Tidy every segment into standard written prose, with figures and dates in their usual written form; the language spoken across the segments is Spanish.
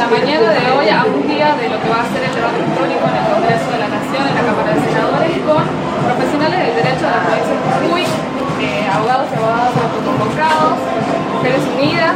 mañana de hoy a un día de lo que va a ser el debate histórico en el Congreso de la Nación, en la Cámara de Senadores, con profesionales del derecho de la provincia de Jujuy, abogados y abogadas autoconvocados, Mujeres Unidas,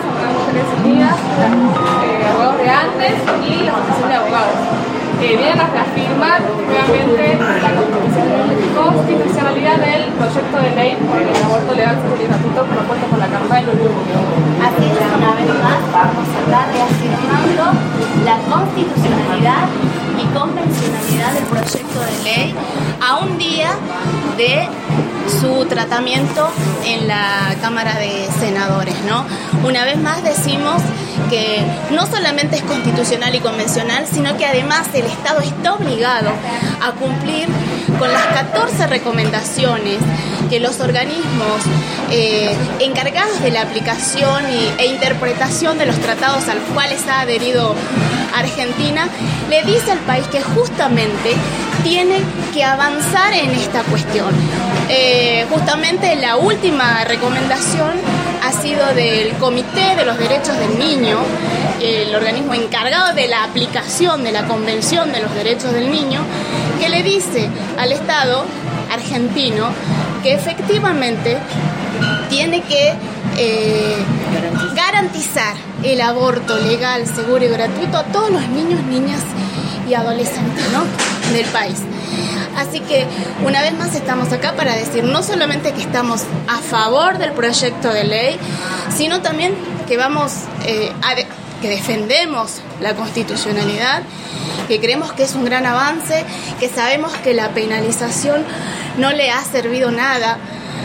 abogados de antes y la Asociación de Abogados. Vienen a reafirmar nuevamente la constitucionalidad del proyecto de ley por el aborto legal, seguro y gratuito propuesto por la campaña. Así es, una vez más vamos a estar reafirmando la constitucionalidad y convencionalidad del proyecto de ley a un día de su tratamiento en la Cámara de Senadores, ¿no? Una vez más decimos que no solamente es constitucional y convencional, sino que además el Estado está obligado a cumplir con las 14 recomendaciones que los organismos encargados de la aplicación e interpretación de los tratados a los cuales ha adherido Argentina, le dice al país que justamente tiene que avanzar en esta cuestión. Justamente la última recomendación ha sido del Comité de los Derechos del Niño, el organismo encargado de la aplicación de la Convención de los Derechos del Niño, que le dice al Estado argentino que efectivamente tiene que garantizar el aborto legal, seguro y gratuito a todos los niños, niñas y adolescentes, ¿no?, del país. Así que una vez más estamos acá para decir no solamente que estamos a favor del proyecto de ley, sino también que que defendemos la constitucionalidad, que creemos que es un gran avance, que sabemos que la penalización no le ha servido nada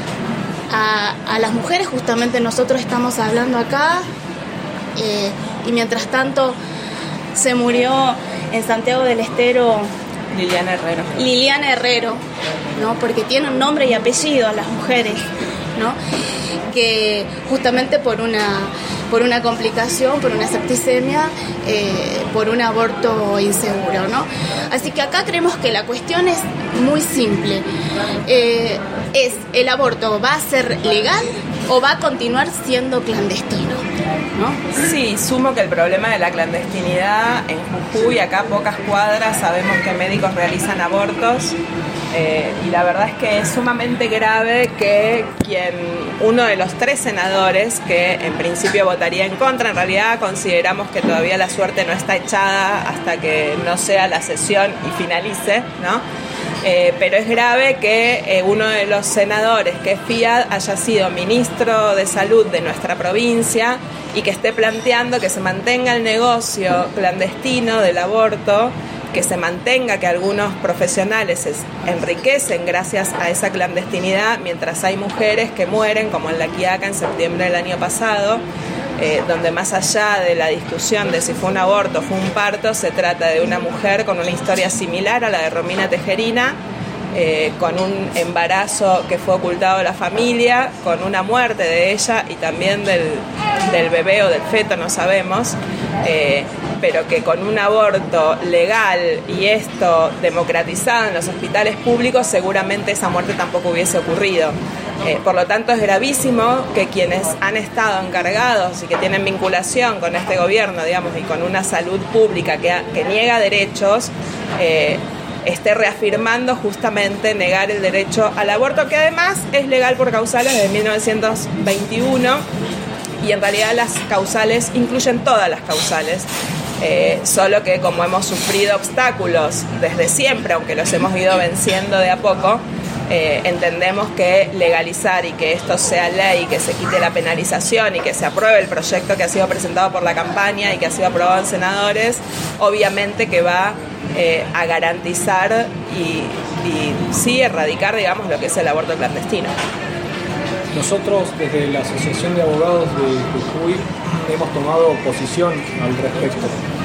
a las mujeres. Justamente nosotros estamos hablando acá y mientras tanto se murió en Santiago del Estero Liliana Herrero, ¿no? Porque tiene un nombre y apellido a las mujeres, ¿no? Que justamente por una complicación, por una septicemia, por un aborto inseguro, ¿no? Así que acá creemos que la cuestión es muy simple. ¿El aborto va a ser legal o va a continuar siendo clandestino, ¿no? Sí, sumo que el problema de la clandestinidad en Jujuy, acá a pocas cuadras sabemos que médicos realizan abortos, y la verdad es que es sumamente grave que uno de los 3 senadores que en principio votaría en contra, en realidad consideramos que todavía la suerte no está echada hasta que no sea la sesión y finalice, ¿no? Pero es grave que uno de los senadores, que es Fiat, haya sido ministro de Salud de nuestra provincia y que esté planteando que se mantenga el negocio clandestino del aborto, que se mantenga que algunos profesionales se enriquecen gracias a esa clandestinidad, mientras hay mujeres que mueren, como en La Quiaca en septiembre del año pasado, donde más allá de la discusión de si fue un aborto o fue un parto, se trata de una mujer con una historia similar a la de Romina Tejerina, con un embarazo que fue ocultado a la familia, con una muerte de ella y también del bebé o del feto, no sabemos, pero que con un aborto legal y esto democratizado en los hospitales públicos, seguramente esa muerte tampoco hubiese ocurrido. Por lo tanto, es gravísimo que quienes han estado encargados y que tienen vinculación con este gobierno, digamos, y con una salud pública que niega derechos, esté reafirmando justamente negar el derecho al aborto, que además es legal por causales desde 1921, y en realidad las causales incluyen todas las causales. Solo que como hemos sufrido obstáculos desde siempre, aunque los hemos ido venciendo de a poco, entendemos que legalizar y que esto sea ley, que se quite la penalización y que se apruebe el proyecto que ha sido presentado por la campaña y que ha sido aprobado en senadores, obviamente que va a garantizar y sí erradicar, digamos, lo que es el aborto clandestino. Nosotros desde la Asociación de Abogados de Jujuy hemos tomado posición al respecto.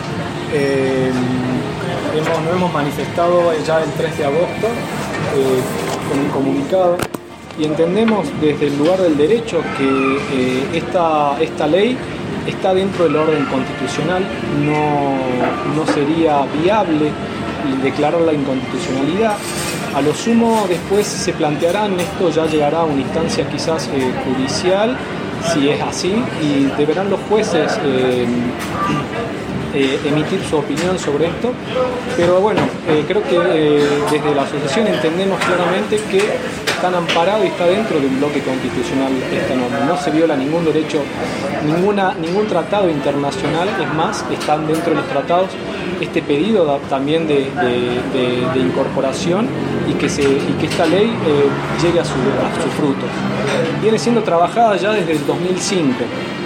Nos hemos manifestado ya el 3 de agosto con un comunicado y entendemos desde el lugar del derecho que esta ley está dentro del orden constitucional. No sería viable declarar la inconstitucionalidad. A lo sumo después se plantearán, esto ya llegará a una instancia quizás judicial, si es así, y deberán los jueces emitir su opinión sobre esto, pero bueno, creo que desde la asociación entendemos claramente que están amparados y está dentro de un bloque constitucional esta norma. No se viola ningún derecho, ningún tratado internacional, es más, están dentro de los tratados este pedido también de incorporación y que esta ley llegue a sus frutos. Viene siendo trabajada ya desde el 2005.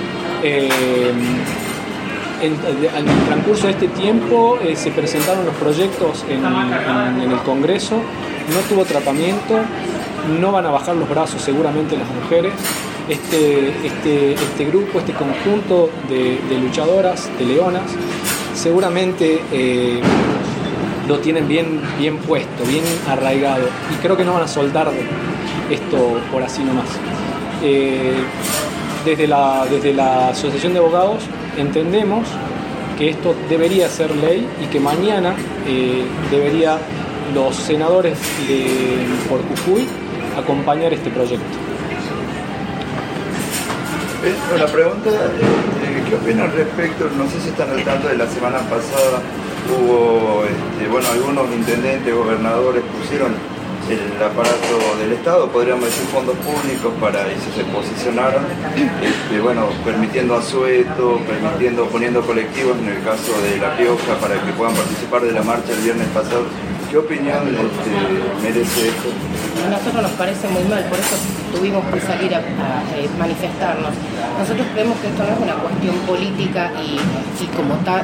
En el transcurso de este tiempo se presentaron los proyectos en el Congreso, no tuvo tratamiento, no van a bajar los brazos seguramente las mujeres. Este grupo, este conjunto de luchadoras, de leonas, seguramente lo tienen bien puesto, bien arraigado, y creo que no van a soltar esto por así nomás. Desde la Asociación de Abogados entendemos que esto debería ser ley y que mañana debería los senadores por Jujuy acompañar este proyecto. La pregunta, ¿qué opinan respecto? No sé si están al tanto de la semana pasada, hubo, algunos intendentes, gobernadores pusieron el aparato del Estado, podríamos decir fondos públicos y se posicionaron, permitiendo asueto, poniendo colectivos en el caso de La Pioja para que puedan participar de la marcha el viernes pasado. ¿Qué opinión merece esto? A nosotros nos parece muy mal, por eso tuvimos que salir a manifestarnos. Nosotros creemos que esto no es una cuestión política y como tal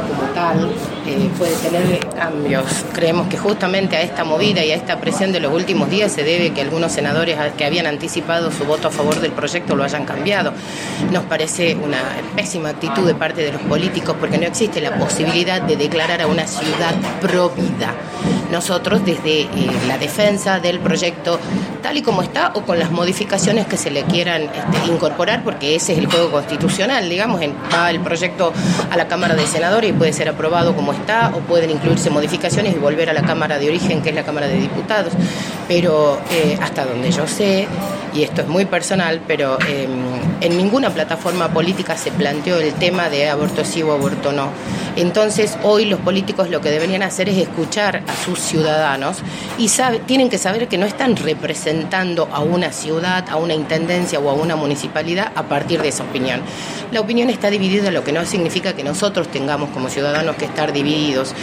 puede tener cambios. Creemos que justamente a esta movida y a esta presión de los últimos días se debe que algunos senadores que habían anticipado su voto a favor del proyecto lo hayan cambiado. Nos parece una pésima actitud de parte de los políticos porque no existe la posibilidad de declarar a una ciudad pro vida. Nosotros desde la defensa del proyecto tal y como está o con las modificaciones que se le quieran incorporar, porque ese es el juego constitucional, digamos, va el proyecto a la Cámara de Senadores y puede ser aprobado como está o pueden incluirse modificaciones y volver a la Cámara de origen, que es la Cámara de Diputados, pero hasta donde yo sé, y esto es muy personal, pero en ninguna plataforma política se planteó el tema de aborto sí o aborto no. Entonces hoy los políticos lo que deberían hacer es escuchar a sus ciudadanos y tienen que saber que no están representando a una ciudad, a una intendencia o a una municipalidad a partir de esa opinión. La opinión está dividida, lo que no significa que nosotros tengamos como ciudadanos que estar divididos.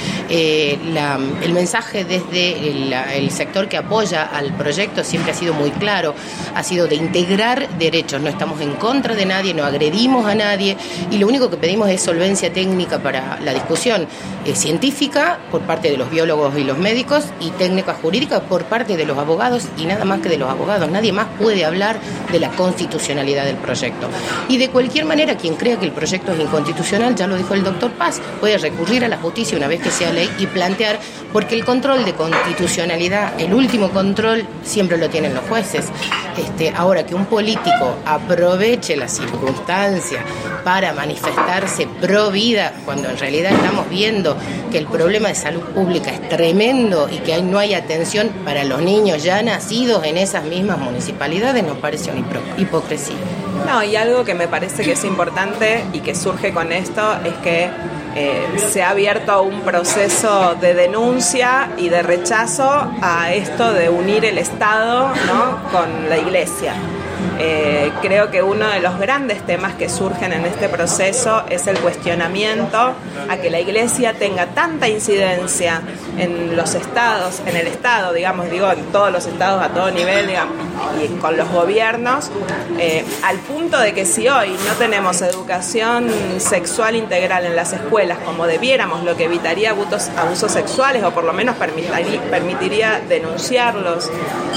El mensaje desde el sector que apoya al proyecto siempre ha sido muy claro, ha sido de integrar derechos, no estamos en contra de nadie, no agredimos a nadie y lo único que pedimos es solvencia técnica para la discusión científica por parte de los biólogos y los médicos y técnica jurídica por parte de los abogados y nada más que de los abogados. Nadie más puede hablar de la constitucionalidad del proyecto. Y de cualquier manera, quien crea que el proyecto es inconstitucional, ya lo dijo el doctor Paz, puede recurrir a la justicia una vez que sea ley y plantear, porque el control de constitucionalidad, el último control, siempre lo tienen los jueces. Ahora que un político aproveche la circunstancia para manifestarse pro vida, cuando en realidad estamos viendo que el problema de salud pública es tremendo y que no hay atención para los niños ya nacidos en esas mismas municipalidades, nos parece una hipocresía. No, y algo que me parece que es importante y que surge con esto es que se ha abierto un proceso de denuncia y de rechazo a esto de unir el Estado, ¿no?, con la Iglesia. Creo que uno de los grandes temas que surgen en este proceso es el cuestionamiento a que la Iglesia tenga tanta incidencia en los estados, en el Estado, en todos los estados a todo nivel, digamos, y con los gobiernos, al punto de que si hoy no tenemos educación sexual integral en las escuelas como debiéramos, lo que evitaría abusos sexuales o por lo menos permitiría denunciarlos,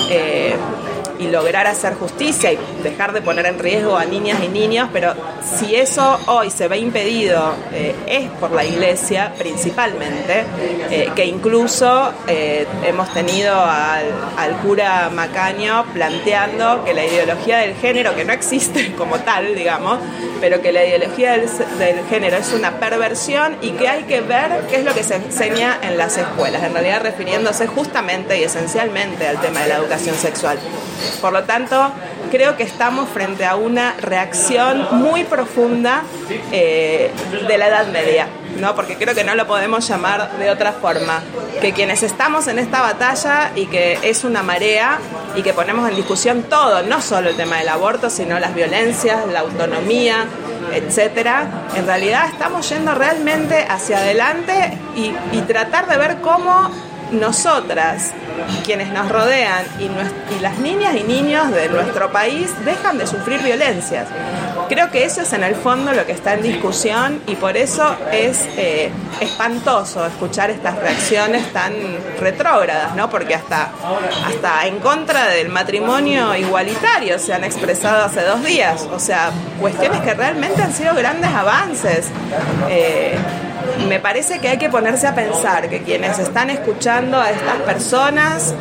y lograr hacer justicia y dejar de poner en riesgo a niñas y niños, pero si eso hoy se ve impedido es por la Iglesia principalmente, que incluso hemos tenido al cura Macaño planteando que la ideología del género, que no existe como tal, digamos, pero que la ideología del género es una perversión y que hay que ver qué es lo que se enseña en las escuelas, en realidad refiriéndose justamente y esencialmente al tema de la educación sexual. Por lo tanto, creo que estamos frente a una reacción muy profunda de la Edad Media, ¿no? Porque creo que no lo podemos llamar de otra forma, que quienes estamos en esta batalla y que es una marea y que ponemos en discusión todo, no solo el tema del aborto, sino las violencias, la autonomía, etcétera, en realidad estamos yendo realmente hacia adelante y tratar de ver cómo nosotras, quienes nos rodean y las niñas y niños de nuestro país dejan de sufrir violencias. Creo que eso es en el fondo lo que está en discusión y por eso es espantoso escuchar estas reacciones tan retrógradas, ¿no? Porque hasta en contra del matrimonio igualitario se han expresado hace 2 días, o sea, cuestiones que realmente han sido grandes avances. Me parece que hay que ponerse a pensar que quienes están escuchando a estas personas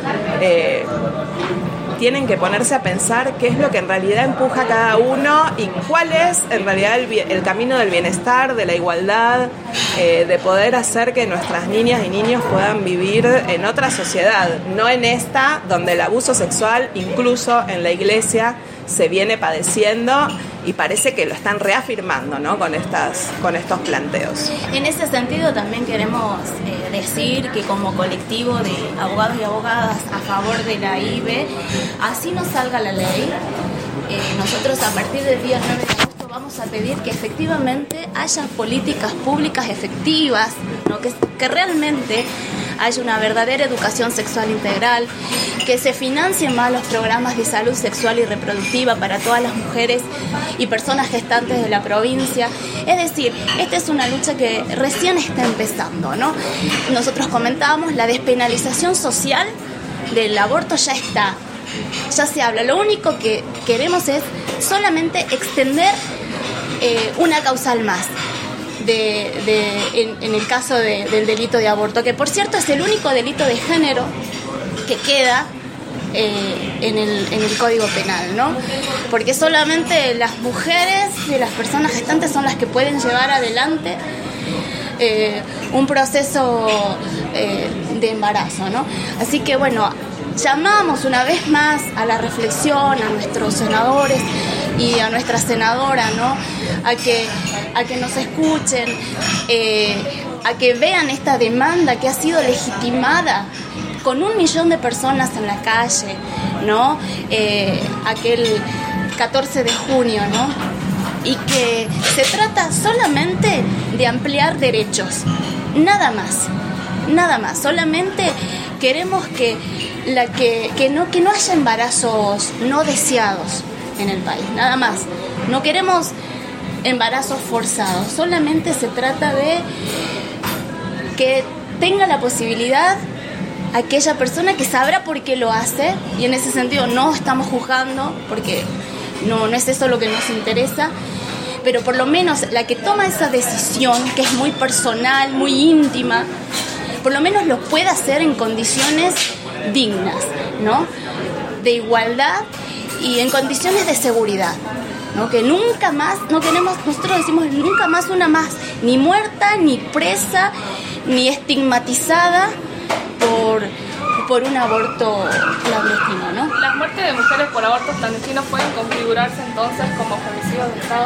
tienen que ponerse a pensar qué es lo que en realidad empuja a cada uno y cuál es en realidad el camino del bienestar, de la igualdad, de poder hacer que nuestras niñas y niños puedan vivir en otra sociedad, no en esta donde el abuso sexual, incluso en la iglesia, se viene padeciendo y parece que lo están reafirmando, ¿no? con estos planteos. En ese sentido también queremos decir que como colectivo de abogados y abogadas a favor de la IVE, así no salga la ley, nosotros a partir del día 9 de agosto vamos a pedir que efectivamente haya políticas públicas efectivas, ¿no? que realmente haya una verdadera educación sexual integral, que se financien más los programas de salud sexual y reproductiva para todas las mujeres y personas gestantes de la provincia. Es decir, esta es una lucha que recién está empezando, ¿no? Nosotros comentábamos, la despenalización social del aborto ya está, ya se habla. Lo único que queremos es solamente extender una causal más. En el caso del delito de aborto, que por cierto es el único delito de género que queda en el Código Penal, ¿no? Porque solamente las mujeres y las personas gestantes son las que pueden llevar adelante un proceso de embarazo, ¿no? Así que bueno, llamamos una vez más a la reflexión a nuestros senadores y a nuestra senadora, ¿no? A que nos escuchen, a que vean esta demanda que ha sido legitimada con 1 millón de personas en la calle, ¿no? Aquel 14 de junio, ¿no? Y que se trata solamente de ampliar derechos, nada más, solamente queremos que no haya embarazos no deseados en el país, nada más. No queremos embarazos forzados, solamente se trata de que tenga la posibilidad aquella persona que sabrá por qué lo hace, y en ese sentido no estamos juzgando porque no es eso lo que nos interesa, pero por lo menos la que toma esa decisión, que es muy personal, muy íntima, por lo menos lo puede hacer en condiciones dignas, ¿no? De igualdad y en condiciones de seguridad, ¿no? Que nunca más, no queremos, nosotros decimos nunca más una más, ni muerta, ni presa, ni estigmatizada por un aborto clandestino, ¿no? ¿Las muertes de mujeres por abortos clandestinos pueden configurarse entonces como femicidios de Estado?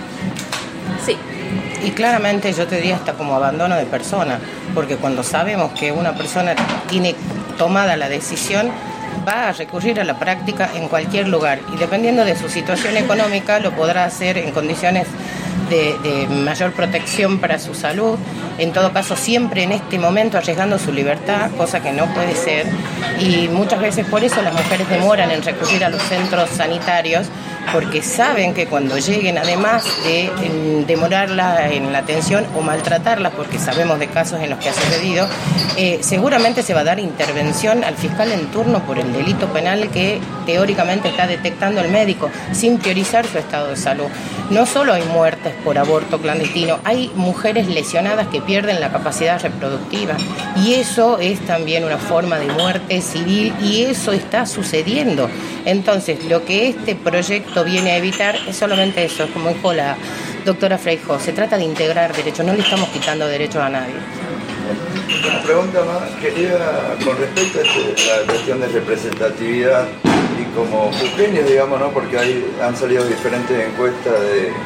Sí. Y claramente yo te diría hasta como abandono de persona, porque cuando sabemos que una persona tiene tomada la decisión, va a recurrir a la práctica en cualquier lugar y dependiendo de su situación económica lo podrá hacer en condiciones de mayor protección para su salud, en todo caso siempre en este momento arriesgando su libertad, cosa que no puede ser, y muchas veces por eso las mujeres demoran en recurrir a los centros sanitarios, porque saben que cuando lleguen, además de demorarla en la atención o maltratarlas, porque sabemos de casos en los que ha sucedido, seguramente se va a dar intervención al fiscal en turno por el delito penal que teóricamente está detectando el médico, sin priorizar su estado de salud. No solo hay muertes por aborto clandestino, hay mujeres lesionadas que pierden la capacidad reproductiva, y eso es también una forma de muerte civil, y eso está sucediendo. Entonces, lo que este proyecto viene a evitar es solamente eso, como dijo la doctora Freijó, se trata de integrar derechos, no le estamos quitando derechos a nadie. Una pregunta más, quería, con respecto a la cuestión de representatividad y como jujeños, digamos, ¿no? Porque han salido diferentes encuestas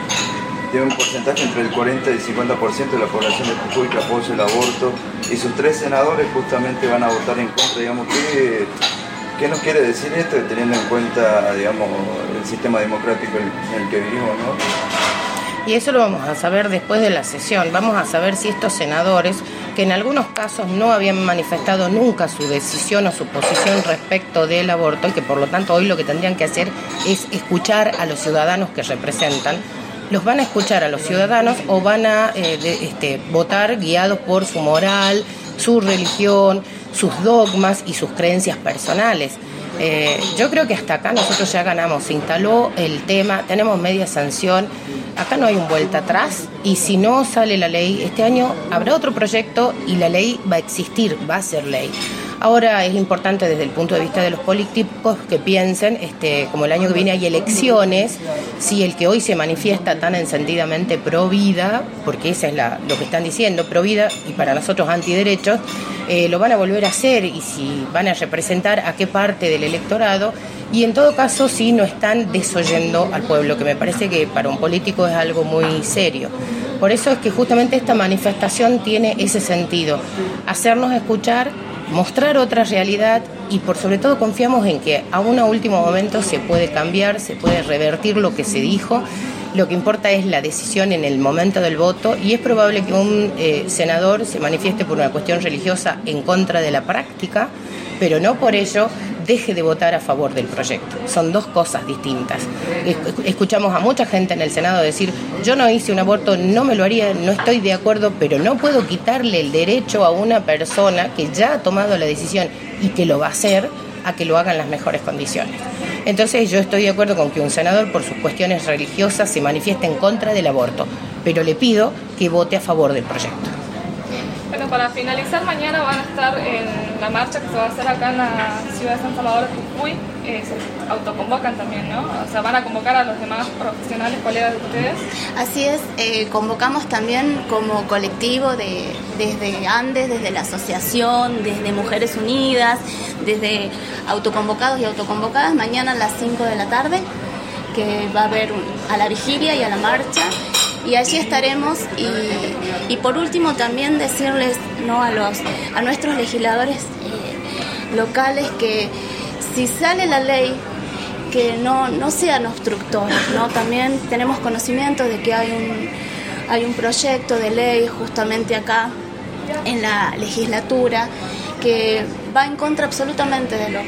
de un porcentaje entre el 40 y el 50% de la población de Jujuy que apoya el aborto, y sus 3 senadores justamente van a votar en contra, digamos, ¿qué nos quiere decir esto, teniendo en cuenta, digamos, el sistema democrático en el que vivimos, ¿no? Y eso lo vamos a saber después de la sesión. Vamos a saber si estos senadores, que en algunos casos no habían manifestado nunca su decisión o su posición respecto del aborto, y que por lo tanto hoy lo que tendrían que hacer es escuchar a los ciudadanos que representan, los van a escuchar a los ciudadanos o van a votar guiados por su moral, su religión, sus dogmas y sus creencias personales. Yo creo que hasta acá nosotros ya ganamos, se instaló el tema, tenemos media sanción, acá no hay un vuelta atrás, y si no sale la ley, este año habrá otro proyecto y la ley va a existir, va a ser ley. Ahora es importante desde el punto de vista de los políticos que piensen, como el año que viene hay elecciones, si el que hoy se manifiesta tan encendidamente pro vida, porque esa es lo que están diciendo, pro vida y para nosotros antiderechos, lo van a volver a hacer, y si van a representar a qué parte del electorado, y en todo caso si no están desoyendo al pueblo, que me parece que para un político es algo muy serio. Por eso es que justamente esta manifestación tiene ese sentido, hacernos escuchar, mostrar otra realidad, y por sobre todo confiamos en que aún a último momento se puede cambiar, se puede revertir lo que se dijo. Lo que importa es la decisión en el momento del voto, y es probable que un senador se manifieste por una cuestión religiosa en contra de la práctica, pero no por ello deje de votar a favor del proyecto. Son dos cosas distintas. Escuchamos a mucha gente en el Senado decir: yo no hice un aborto, no me lo haría, no estoy de acuerdo, pero no puedo quitarle el derecho a una persona que ya ha tomado la decisión y que lo va a hacer, a que lo haga en las mejores condiciones. Entonces yo estoy de acuerdo con que un senador por sus cuestiones religiosas se manifieste en contra del aborto, pero le pido que vote a favor del proyecto. Bueno, para finalizar, mañana van a estar en la marcha que se va a hacer acá en la ciudad de San Salvador de Jujuy. Se autoconvocan también, ¿no? O sea, van a convocar a los demás profesionales, colegas de ustedes. Así es, convocamos también como colectivo desde Andes, desde la asociación, desde Mujeres Unidas, desde autoconvocados y autoconvocadas, mañana a las 5 de la tarde, que va a haber a la vigilia y a la marcha. Y allí estaremos, y por último también decirles, ¿no?, a nuestros legisladores locales que si sale la ley, que no sean obstructores, ¿no? También tenemos conocimiento de que hay un proyecto de ley justamente acá en la legislatura que va en contra absolutamente del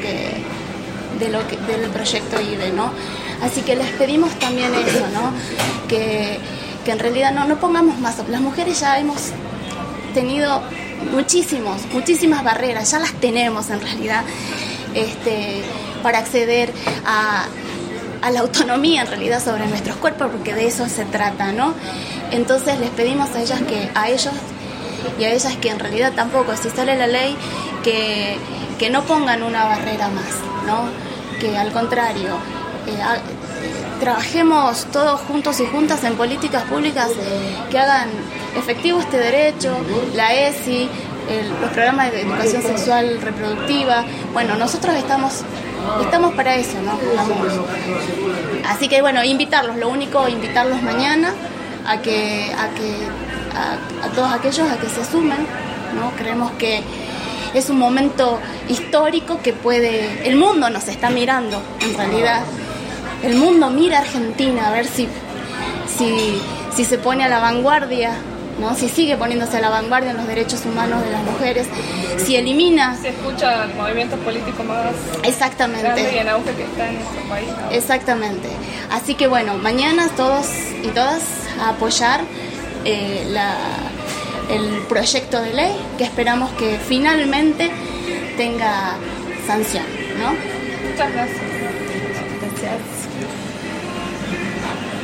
proyecto IVE, ¿no? Así que les pedimos también eso, ¿no? Que en realidad no pongamos más. Las mujeres ya hemos tenido muchísimas barreras, ya las tenemos en realidad, para acceder a la autonomía en realidad sobre nuestros cuerpos, porque de eso se trata, ¿no? Entonces les pedimos a ellos y a ellas que en realidad tampoco, si sale la ley, que no pongan una barrera más, ¿no? Que al contrario, trabajemos todos juntos y juntas en políticas públicas que hagan efectivo este derecho, la ESI, los programas de educación sexual reproductiva. Bueno, nosotros estamos para eso, ¿no? Así que bueno, invitarlos mañana a todos aquellos a que se sumen, ¿no? Creemos que es un momento histórico que el mundo nos está mirando, en realidad. El mundo mira a Argentina a ver si se pone a la vanguardia, ¿no? Si sigue poniéndose a la vanguardia en los derechos humanos de las mujeres, si elimina... Se escucha el movimiento político más grande y en auge que está en nuestro país, ¿no? Exactamente. Así que bueno, mañana todos y todas a apoyar el proyecto de ley, que esperamos que finalmente tenga sanción, ¿no? Muchas gracias. Gracias.